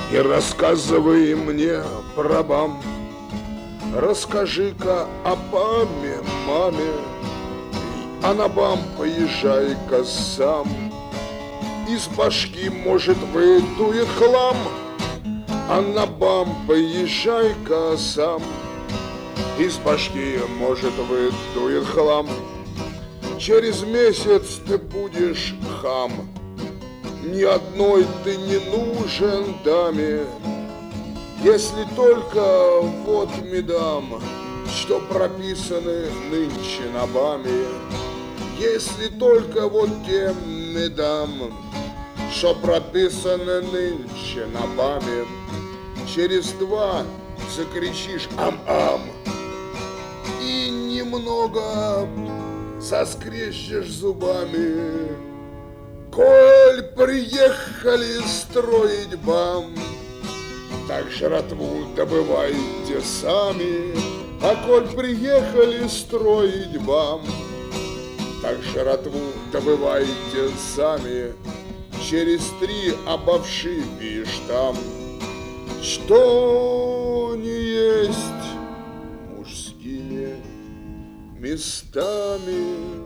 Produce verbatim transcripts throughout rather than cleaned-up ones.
Не рассказывай мне про бам, расскажи-ка о баме, маме. А на бам поезжай-ка сам, из башки, может, выдует хлам. А на бам поезжай-ка сам, из башки, может, выдует хлам. Через месяц ты будешь хам, ни одной ты не нужен даме, если только вот медам, что прописаны нынче на баме. Если только вот тем медам, что прописаны нынче на баме. Через два закричишь ам-ам и немного соскрещешь зубами. Коль приехали строить бам, так жратву добывайте сами. А коль приехали строить бам, так жратву добывайте сами. Через три обовшибишь там, что не есть мужскими местами.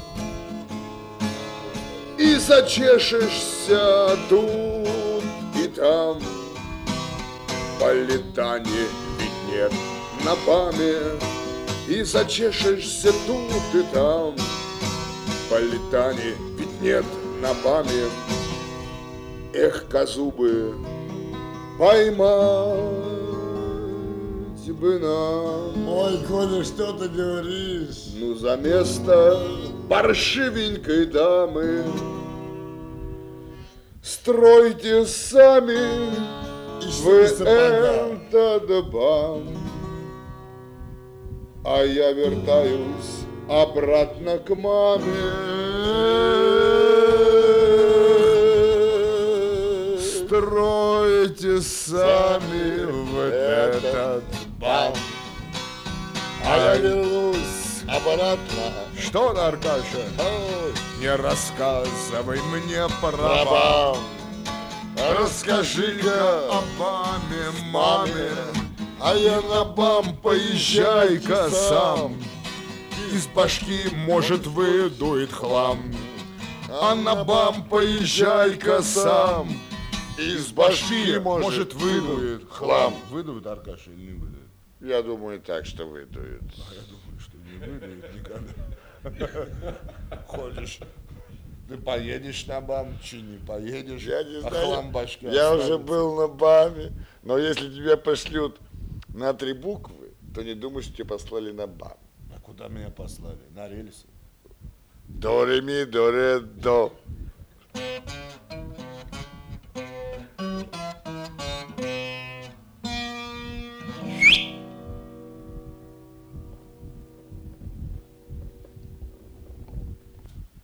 И зачешешься тут и там, по летане ведь нет на баме. И зачешешься тут и там, по летане ведь нет на баме. Эх, козубы, поймать бы нам. Ой, Коля, что ты говоришь? Ну, за место паршивенькой дамы стройте сами вы этот бам. А я вертаюсь обратно к маме. Стройте сами вот этот бам. А я вернусь обратно. Что, Аркаша? Ой, Не рассказывай мне про про бам. бам. Расскажи-ка о баме, маме. А я на бам Поезжай-ка сам, из башки, может, выдует хлам. А на бам поезжай-ка сам, из башки, может, выдует хлам. Выдует, Аркаша, или не выдует? Я думаю так, что выдует. А я думаю, что не выдует никогда. Ходишь, ты поедешь на бам, чи не поедешь, Я не а знаю, хлам башки я останется. уже был на баме, но если тебя пошлют на три буквы, то не думай, что тебя послали на бам. А куда меня послали? На рельсы? До, ре, ми, до, ре, до.